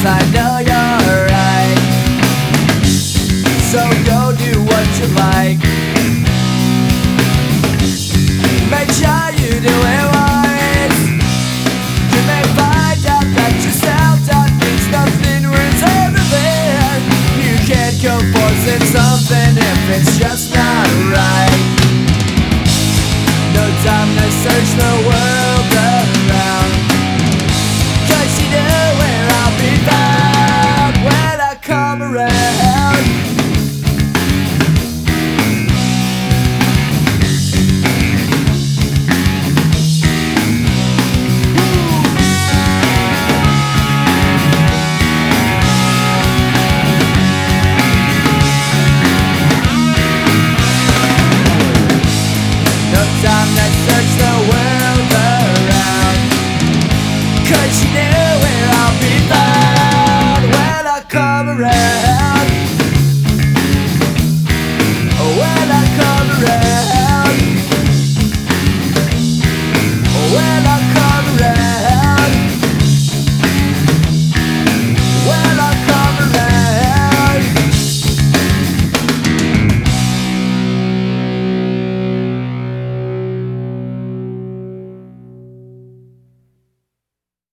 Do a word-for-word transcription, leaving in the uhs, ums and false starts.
'cause I know you're right. So go do what you like. Make sure you do it wise. You may find out that yourself that means nothing ruins everything. You can't go forcing something if it's just not right. No time to search the world around, 'cause you know where I'll be found when I come around. No time to search the world around, 'cause you know where I'll be found when I come around.